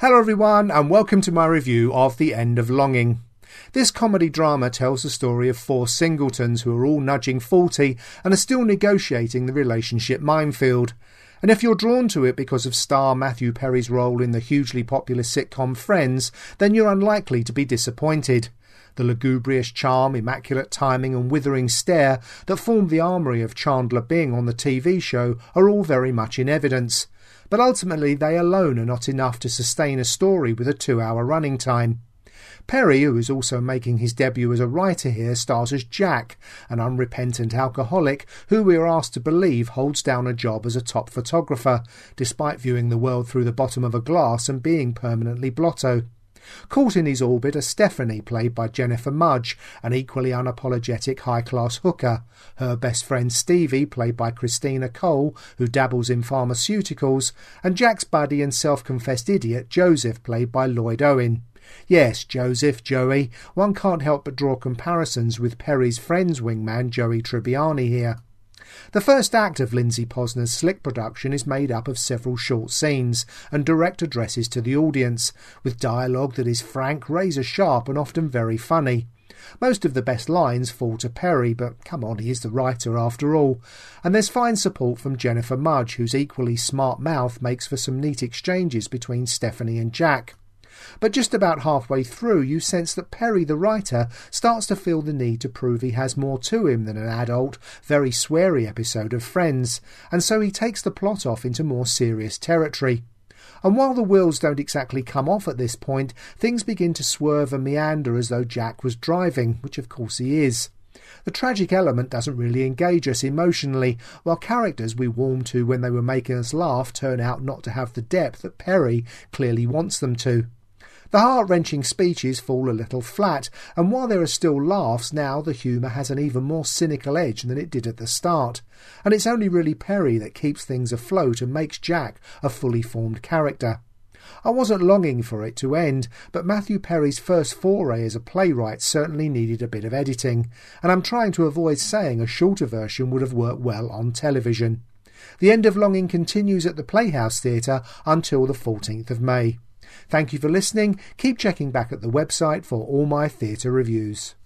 Hello everyone and welcome to my review of The End of Longing. This comedy drama tells the story of four singletons who are all nudging 40 and are still negotiating the relationship minefield. And if you're drawn to it because of star Matthew Perry's role in the hugely popular sitcom Friends, then you're unlikely to be disappointed. The lugubrious charm, immaculate timing and withering stare that formed the armoury of Chandler Bing on the TV show are all very much in evidence. But ultimately they alone are not enough to sustain a story with a 2-hour running time. Perry, who is also making his debut as a writer here, stars as Jack, an unrepentant alcoholic who we are asked to believe holds down a job as a top photographer, despite viewing the world through the bottom of a glass and being permanently blotto. Caught in his orbit are Stephanie, played by Jennifer Mudge, an equally unapologetic high-class hooker, her best friend Stevie, played by Christina Cole, who dabbles in pharmaceuticals, and Jack's buddy and self-confessed idiot Joseph, played by Lloyd Owen. Yes, Joseph, Joey. One can't help but draw comparisons with Perry's Friends wingman Joey Tribbiani here. The first act of Lindsay Posner's slick production is made up of several short scenes and direct addresses to the audience, with dialogue that is frank, razor-sharp and often very funny. Most of the best lines fall to Perry, but come on, he is the writer after all. And there's fine support from Jennifer Mudge, whose equally smart mouth makes for some neat exchanges between Stephanie and Jack. But just about halfway through you sense that Perry, the writer, starts to feel the need to prove he has more to him than an adult, very sweary episode of Friends, and so he takes the plot off into more serious territory. And while the wheels don't exactly come off at this point, things begin to swerve and meander as though Jack was driving, which of course he is. The tragic element doesn't really engage us emotionally, while characters we warm to when they were making us laugh turn out not to have the depth that Perry clearly wants them to. The heart-wrenching speeches fall a little flat, and while there are still laughs, now the humour has an even more cynical edge than it did at the start, and it's only really Perry that keeps things afloat and makes Jack a fully formed character. I wasn't longing for it to end, but Matthew Perry's first foray as a playwright certainly needed a bit of editing, and I'm trying to avoid saying a shorter version would have worked well on television. The End of Longing continues at the Playhouse Theatre until the 14th of May. Thank you for listening. Keep checking back at the website for all my theatre reviews.